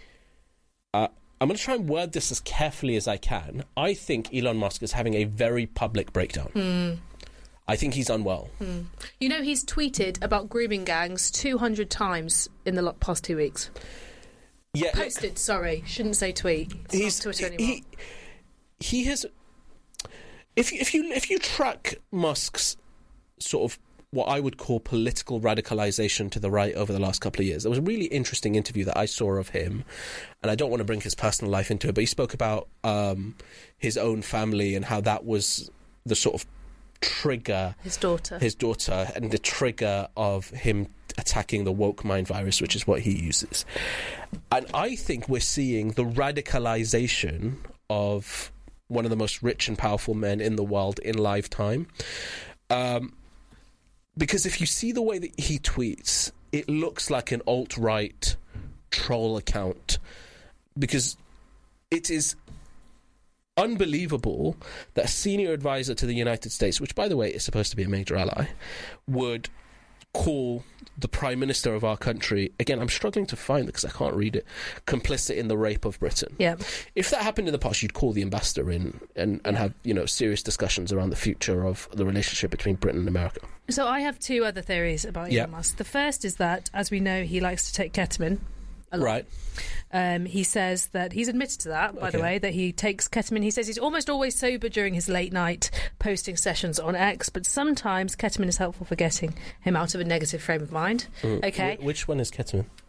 uh, I'm going to try and word this as carefully as I can. I think Elon Musk is having a very public breakdown. Mm. I think he's unwell. Mm. You know, he's tweeted about grooming gangs two hundred times in the past two weeks. Yeah, Posted, look, sorry. Shouldn't say tweet. It's he's, not Twitter anymore. He, he has... If, if, you, if you track Musk's sort of what I would call political radicalisation to the right over the last couple of years, there was a really interesting interview that I saw of him, and I don't want to bring his personal life into it, but he spoke about um, his own family and how that was the sort of trigger his daughter his daughter and the trigger of him attacking the woke mind virus, which is what he uses. And I think we're seeing the radicalization of one of the most rich and powerful men in the world in lifetime, um, because if you see the way that he tweets, it looks like an alt-right troll account, because it is unbelievable that a senior advisor to the United States, which, by the way, is supposed to be a major ally, would call the Prime Minister of our country, again, I'm struggling to find it because I can't read it, complicit in the rape of Britain. Yeah. If that happened in the past, you'd call the ambassador in and, and have, you know, serious discussions around the future of the relationship between Britain and America. So I have two other theories about Elon yeah. Musk. The first is that, as we know, he likes to take ketamine. A lot. Right. Um, he says that he's admitted to that, by okay. the way, that he takes ketamine. He says he's almost always sober during his late night posting sessions on X, but sometimes ketamine is helpful for getting him out of a negative frame of mind. Mm. Okay. Wh- which one is ketamine?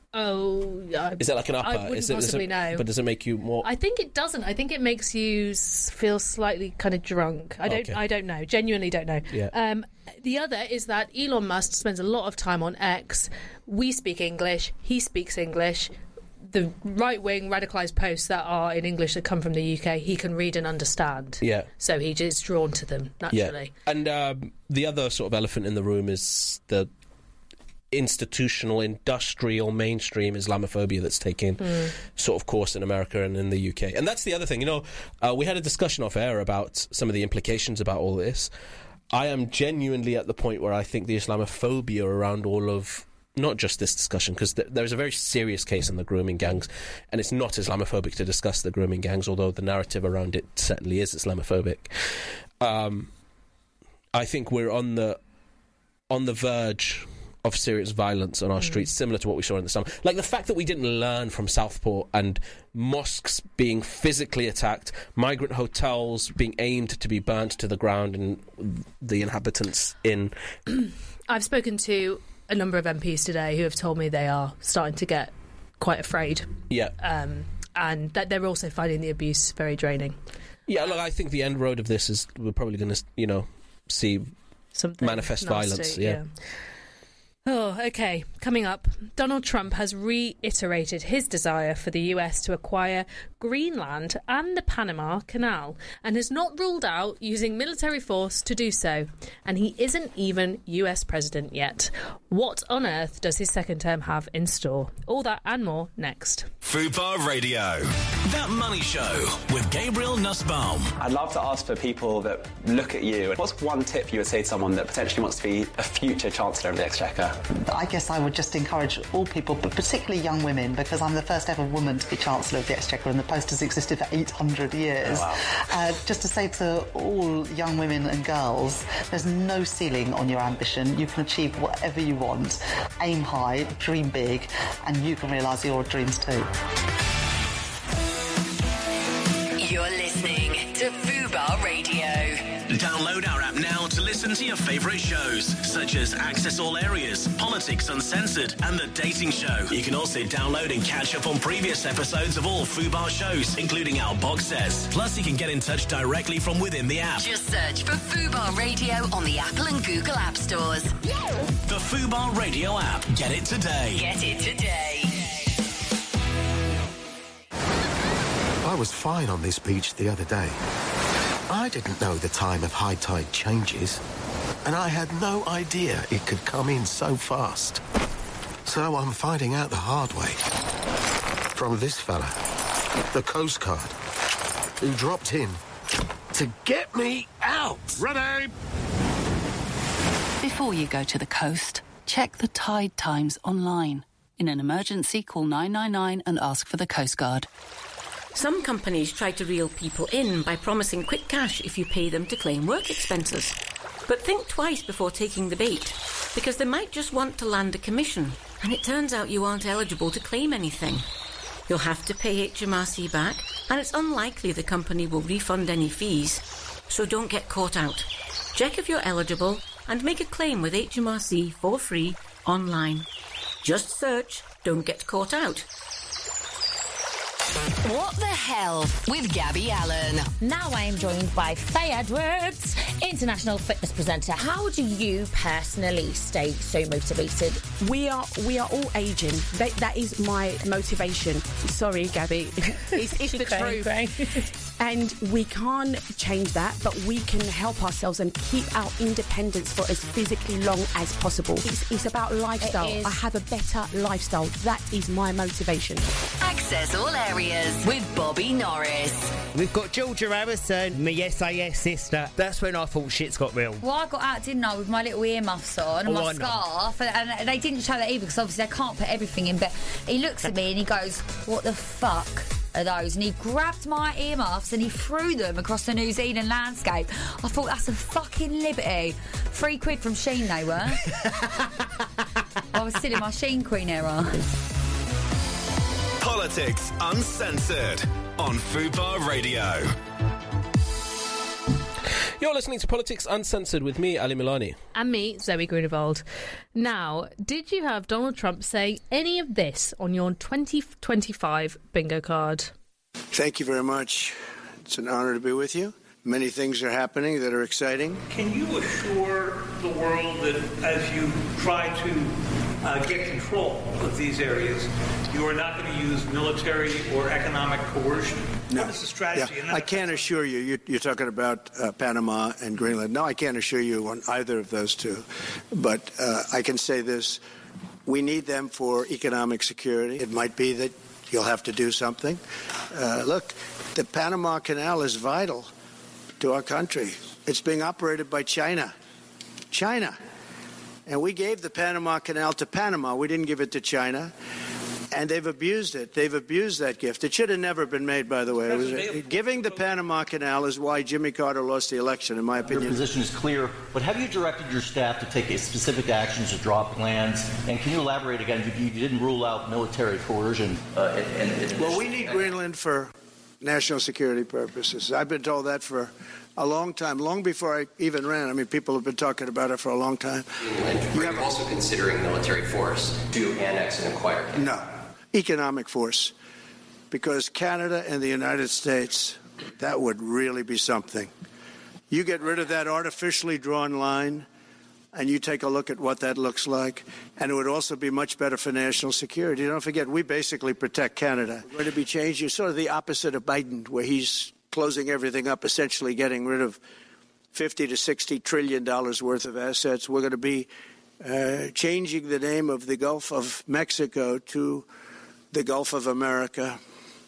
Oh, yeah. Is it like an upper? I wouldn't is it, possibly is it, know. But does it make you more? I think it doesn't. I think it makes you s- feel slightly kind of drunk. I don't. Okay. I don't know. Genuinely, don't know. Yeah. Um, the other is that Elon Musk spends a lot of time on X. We speak English. He speaks English. The right-wing radicalised posts that are in English that come from the U K, he can read and understand. Yeah. So he is drawn to them naturally. Yeah. And um, the other sort of elephant in the room is the institutional, industrial, mainstream Islamophobia that's taking mm. sort of course in America and in the U K. And that's the other thing. You know, uh, we had a discussion off air about some of the implications about all this. I am genuinely at the point where I think the Islamophobia around all of not just this discussion, because th- there's a very serious case in the grooming gangs, and it's not Islamophobic to discuss the grooming gangs, although the narrative around it certainly is Islamophobic. Um, I think we're on the on the verge of serious violence on our mm. streets, similar to what we saw in the summer. Like the fact that we didn't learn from Southport and mosques being physically attacked, migrant hotels being aimed to be burnt to the ground, and the inhabitants in... I've spoken to a number of M Ps today who have told me they are starting to get quite afraid. Yeah. Um, and that they're also finding the abuse very draining. Yeah, look, I think the end road of this is we're probably going to, you know, see Something manifest nasty, violence. Yeah. yeah. Oh, okay. Coming up, Donald Trump has reiterated his desire for the U S to acquire Greenland and the Panama Canal, and has not ruled out using military force to do so. And he isn't even U S president yet. What on earth does his second term have in store? All that and more next. Fubar Radio. That Money Show with Gabriel Nussbaum. I'd love to ask for people that look at you, what's one tip you would say to someone that potentially wants to be a future Chancellor of the Exchequer? I guess I would just encourage all people, but particularly young women, because I'm the first ever woman to be Chancellor of the Exchequer, and the post has existed for eight hundred years. Oh, wow. uh, just to say to all young women and girls, there's no ceiling on your ambition. You can achieve whatever you want. Aim high, dream big, and you can realise your dreams too. You're listening to Fubar Radio. Download our app now to listen to your favourite shows, such as Access All Areas, Politics Uncensored, and The Dating Show. You can also download and catch up on previous episodes of all Fubar shows, including our box sets. Plus, you can get in touch directly from within the app. Just search for Fubar Radio on the Apple and Google App Stores. The Fubar Radio app. Get it today. Get it today. I was fine on this beach the other day. I didn't know the time of high tide changes, and I had no idea it could come in so fast. So I'm finding out the hard way. From this fella, the Coast Guard, who dropped in to get me out. Ready! Before you go to the coast, check the tide times online. In an emergency, call nine nine nine and ask for the Coast Guard. Some companies try to reel people in by promising quick cash if you pay them to claim work expenses. But think twice before taking the bait, because they might just want to land a commission, and it turns out you aren't eligible to claim anything. You'll have to pay H M R C back, and it's unlikely the company will refund any fees. So don't get caught out. Check if you're eligible and make a claim with H M R C for free online. Just search Don't Get Caught Out. What the hell with Gabby Allen. Now I am joined by Faye Edwards, international fitness presenter. How do you personally stay so motivated? We are we are all aging. That, that is my motivation. Sorry, Gabby. It's, it's the Crying, truth. crying. And we can't change that, but we can help ourselves and keep our independence for as physically long as possible. It's, it's about lifestyle. It is. I have a better lifestyle. That is my motivation. Access All Areas with Bobby Norris. We've got Georgia Harrison, my S A S sister. That's when I thought shit's got real. Well, I got out, didn't I, with my little earmuffs on and Oh, my I know. scarf, and, and they didn't show that either because obviously I can't put everything in. But he looks at me and he goes, "What the fuck are those?" And he grabbed my earmuffs and he threw them across the New Zealand landscape. I thought, that's a fucking liberty. Three quid from Sheen they were. I was still in my Sheen Queen era. Politics Uncensored on Fubar Radio. You're listening to Politics Uncensored with me, Ali Milani. And me, Zoe Grunewald. Now, did you have Donald Trump saying any of this on your twenty twenty-five bingo card? Thank you very much. It's an honor to be with you. Many things are happening that are exciting. Can you assure the world that as you try to uh, get control of these areas, you are not going to use military or economic coercion? No. What is the strategy? Yeah. I can't assure you. You're, you're talking about uh, Panama and Greenland. No, I can't assure you on either of those two. But uh, I can say this. We need them for economic security. It might be that you'll have to do something. Uh, look, the Panama Canal is vital to our country. It's being operated by China. China. And we gave the Panama Canal to Panama. We didn't give it to China. And they've abused it. They've abused that gift. It should have never been made, by the way. It was, giving the Panama Canal is why Jimmy Carter lost the election, in my opinion. Your position is clear, but have you directed your staff to take specific actions to draw plans? And can you elaborate again? You, you didn't rule out military coercion. Uh, in, in, in well, we need Greenland for national security purposes. I've been told that for a long time, long before I even ran. I mean, people have been talking about it for a long time. Are you also considering military force to annex and acquire Canada? No. Economic force. Because Canada and the United States, that would really be something. You get rid of that artificially drawn line, and you take a look at what that looks like, and it would also be much better for national security. Don't forget, we basically protect Canada. We're going to be changing sort of the opposite of Biden, where he's closing everything up, essentially getting rid of fifty to sixty trillion dollars worth of assets. We're going to be uh, changing the name of the Gulf of Mexico to the Gulf of America,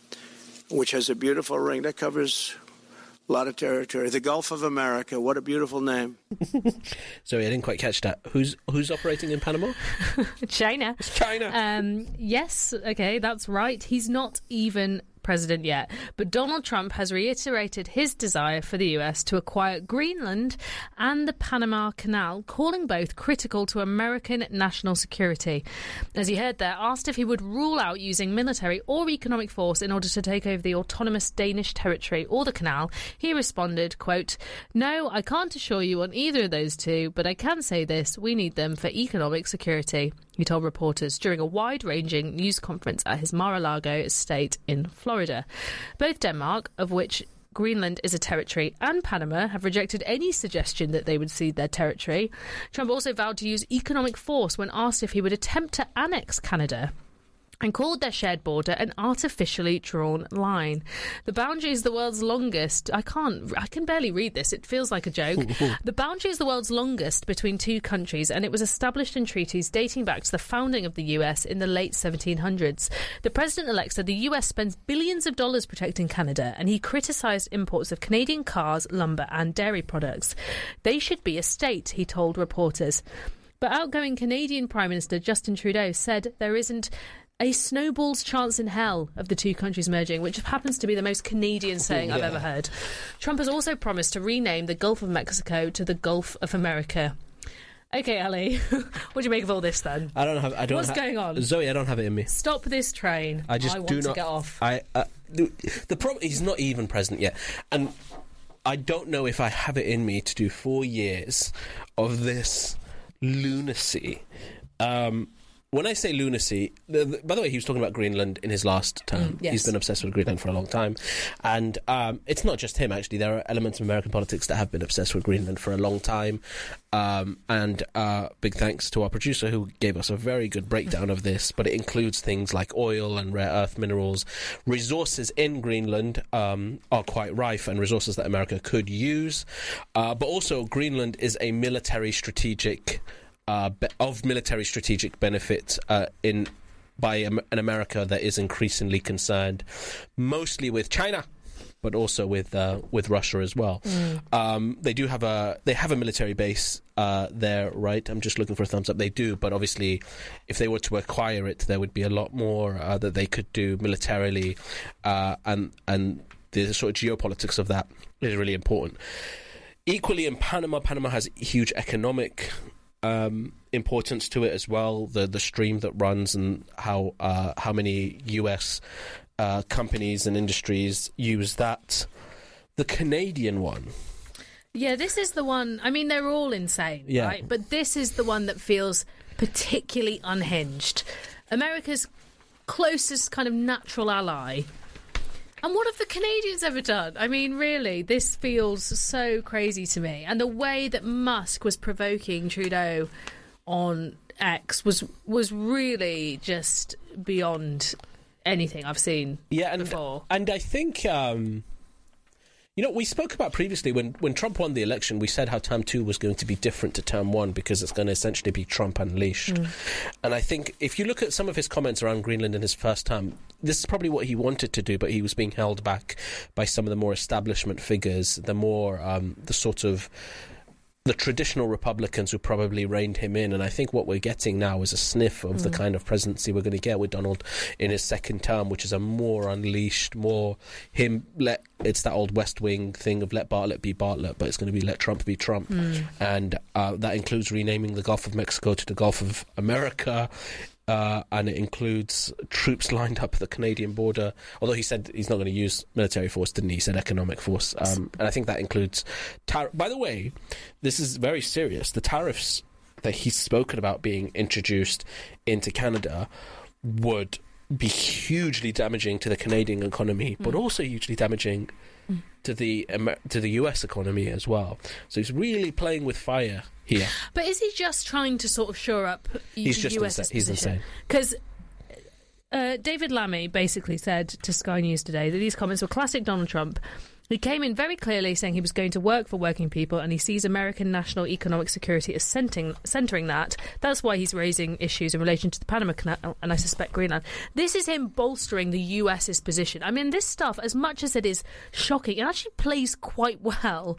which has a beautiful ring that covers a lot of territory. The Gulf of America, what a beautiful name. Sorry, I didn't quite catch that. Who's who's operating in Panama? China. It's China. Um, yes, okay, that's right. He's not even president yet. But Donald Trump has reiterated his desire for the U S to acquire Greenland and the Panama Canal, calling both critical to American national security. As you heard there, asked if he would rule out using military or economic force in order to take over the autonomous Danish territory or the canal, he responded, quote, "No, I can't assure you on either of those two, but I can say this, we need them for economic security," he told reporters during a wide-ranging news conference at his Mar-a-Lago estate in Florida. Both Denmark, of which Greenland is a territory, and Panama have rejected any suggestion that they would cede their territory. Trump also vowed to use economic force when asked if he would attempt to annex Canada, and called their shared border an artificially drawn line. The boundary is the world's longest. I can't, I can barely read this. It feels like a joke. The boundary is the world's longest between two countries, and it was established in treaties dating back to the founding of the U S in the late seventeen hundreds. The president-elect said the U S spends billions of dollars protecting Canada, and he criticised imports of Canadian cars, lumber and dairy products. They should be a state, he told reporters. But outgoing Canadian Prime Minister Justin Trudeau said there isn't a snowball's chance in hell of the two countries merging, which happens to be the most Canadian saying yeah. I've ever heard. Trump has also promised to rename the Gulf of Mexico to the Gulf of America. Okay, Ali, what do you make of all this then? I don't have. I don't. What's ha- going on, Zoe? I don't have it in me. Stop this train. I just I want do to not get off. I uh, the, the problem. He's not even president yet, and I don't know if I have it in me to do four years of this lunacy. Um, When I say lunacy, the, the, by the way, he was talking about Greenland in his last term. Mm, yes. He's been obsessed with Greenland for a long time. And um, it's not just him, actually. There are elements of American politics that have been obsessed with Greenland for a long time. Um, and uh, big thanks to our producer who gave us a very good breakdown of this. But it includes things like oil and rare earth minerals. Resources in Greenland um, are quite rife, and resources that America could use. Uh, but also, Greenland is a military strategic... Uh, be- of military strategic benefit uh, in by um, an America that is increasingly concerned, mostly with China, but also with uh, with Russia as well. Mm. Um, they do have a they have a military base uh, there, right? I'm just looking for a thumbs up. They do, but obviously, if they were to acquire it, there would be a lot more uh, that they could do militarily, uh, and and the sort of geopolitics of that is really important. Equally, in Panama, Panama has huge economic Um, importance to it as well. The the stream that runs and how uh, how many U S uh, companies and industries use that. The Canadian one. Yeah, this is the one. I mean, they're all insane, Yeah. right? But this is the one that feels particularly unhinged. America's closest kind of natural ally. And what have the Canadians ever done? I mean, really, this feels so crazy to me. And the way that Musk was provoking Trudeau on X was was really just beyond anything I've seen yeah, and, before. And I think, um, you know, we spoke about previously when, when Trump won the election, we said how term two was going to be different to term one because it's going to essentially be Trump unleashed. Mm. And I think if you look at some of his comments around Greenland in his first term, this is probably what he wanted to do, but he was being held back by some of the more establishment figures, the more, um, the sort of, the traditional Republicans who probably reined him in. And I think what we're getting now is a sniff of mm. the kind of presidency we're going to get with Donald in his second term, which is a more unleashed, more him let it's that old West Wing thing of let Bartlett be Bartlett, but it's going to be let Trump be Trump. Mm. And uh, that includes renaming the Gulf of Mexico to the Gulf of America. Uh, and it includes troops lined up at the Canadian border. Although he said he's not going to use military force, didn't he? He said economic force. Um, and I think that includes... Tar- By the way, this is very serious. The tariffs that he's spoken about being introduced into Canada would be hugely damaging to the Canadian economy, mm. but also hugely damaging mm. to the Amer- to the U S economy as well. So he's really playing with fire here. But is he just trying to sort of shore up he's the just U S's insa- he's position? insane. Because uh, David Lammy basically said to Sky News today that these comments were classic Donald Trump. He came in very clearly saying he was going to work for working people, and he sees American national economic security as centering, centering that. That's why he's raising issues in relation to the Panama Canal and I suspect Greenland. This is him bolstering the U S's position. I mean, this stuff, as much as it is shocking, it actually plays quite well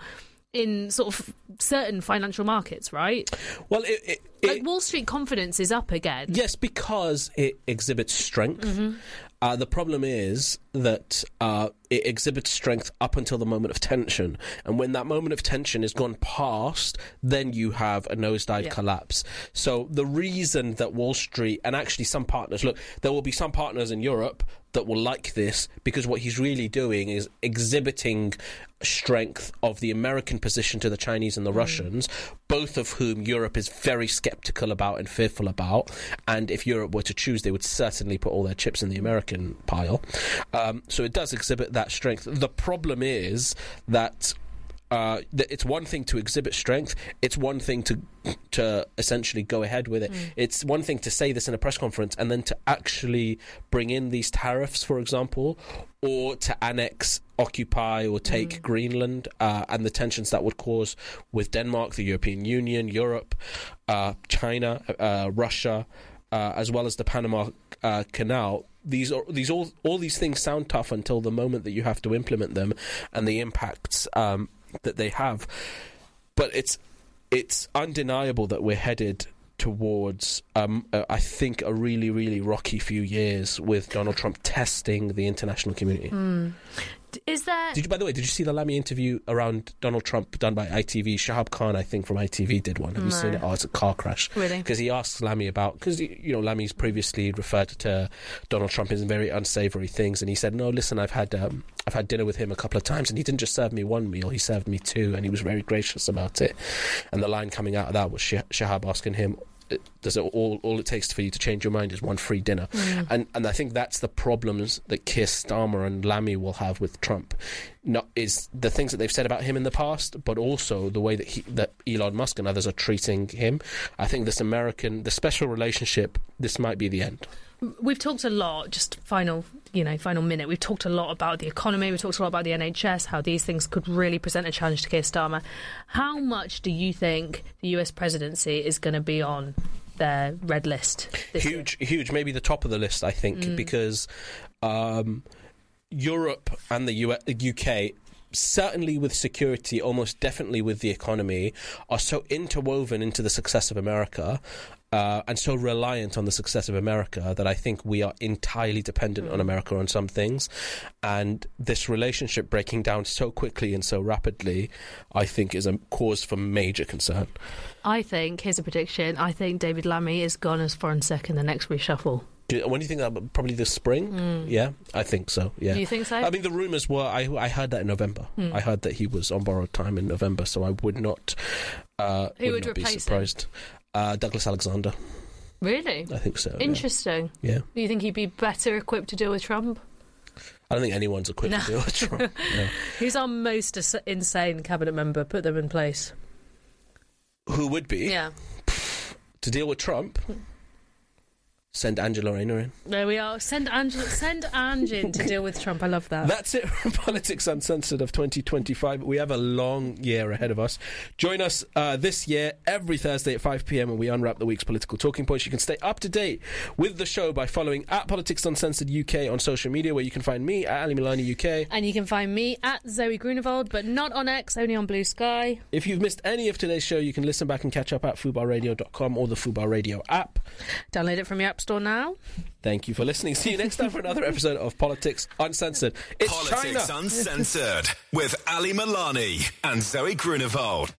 in sort of certain financial markets, right? Well, it, it, like it, Wall Street confidence is up again. Yes, because it exhibits strength. Mm-hmm. Uh, the problem is that uh, it exhibits strength up until the moment of tension. And when that moment of tension is gone past, then you have a nosedive yeah. collapse. So the reason that Wall Street, and actually some partners, look, there will be some partners in Europe that will like this, because what he's really doing is exhibiting strength of the American position to the Chinese and the mm. Russians, both of whom Europe is very sceptical about and fearful about. And if Europe were to choose, they would certainly put all their chips in the American pile. Um, so it does exhibit that strength. The problem is that Uh, it's one thing to exhibit strength. It's one thing to to essentially go ahead with it. Mm. It's one thing to say this in a press conference and then to actually bring in these tariffs, for example, or to annex, occupy, or take mm. Greenland uh, and the tensions that would cause with Denmark, the European Union, Europe, uh, China, uh, Russia, uh, as well as the Panama uh, Canal. These are these all all these things sound tough until the moment that you have to implement them and the impacts Um, that they have, but it's it's undeniable that we're headed towards um, uh, I think a really really rocky few years with Donald Trump testing the international community. Mm. Is there? Did you, by the way, did you see the Lammy interview around Donald Trump done by I T V? Shahab Khan, I think, from I T V did one. Have you no. seen it? Oh, it's a car crash. Really? Because he asks Lammy about, because, you know, Lammy's previously referred to Donald Trump as very unsavoury things, and he said, no, listen, I've had um, I've had dinner with him a couple of times, and he didn't just serve me one meal, he served me two, and he was very gracious about it. And the line coming out of that was Shah- Shahab asking him, does it all all it takes for you to change your mind is one free dinner. Mm. and and I think that's the problems that Keir Starmer and Lammy will have with Trump. Not is the things that they've said about him in the past, but also the way that he, that Elon Musk and others are treating him. I think this American, the special relationship, this might be the end. We've talked a lot, just final, you know, final minute, we've talked a lot about the economy, we've talked a lot about the N H S, how these things could really present a challenge to Keir Starmer. How much do you think the U S presidency is going to be on their red list this Huge, year? huge, maybe the top of the list, I think, mm. because um, Europe and the U- U K, certainly with security, almost definitely with the economy, are so interwoven into the success of America uh, and so reliant on the success of America that I think we are entirely dependent mm. on America on some things. And this relationship breaking down so quickly and so rapidly, I think, is a cause for major concern. I think, here's a prediction, I think David Lammy is gone as foreign sec in the next reshuffle. Do, when do you think that? Probably this spring? Mm. Yeah, I think so, yeah. Do you think so? I mean, the rumours were, I, I heard that in November. Mm. I heard that he was on borrowed time in November, so I would not, uh, Who would would not be replace him? surprised. Uh, Douglas Alexander. Really? I think so. Interesting. Yeah. Do you think he'd be better equipped to deal with Trump? I don't think anyone's equipped No. to deal with Trump. No. Who's our most as- insane cabinet member? Put them in place. Who would be? Yeah. To deal with Trump? Send Angela Rayner in. There we are. Send Ange, send Ange in to deal with Trump. I love that. That's it from Politics Uncensored of twenty twenty-five. We have a long year ahead of us. Join us uh, this year every Thursday at five p.m. when we unwrap the week's political talking points. You can stay up to date with the show by following at Politics Uncensored U K on social media, where you can find me at Ali Milani U K. And you can find me at Zoe Grunewald, but not on X, only on Blue Sky. If you've missed any of today's show, you can listen back and catch up at fubar radio dot com or the Fubar Radio app. Download it from your app store now. Thank you for listening. See you next time for another episode of Politics Uncensored. It's Politics China. Uncensored with Ali Milani and Zoe Grunewald.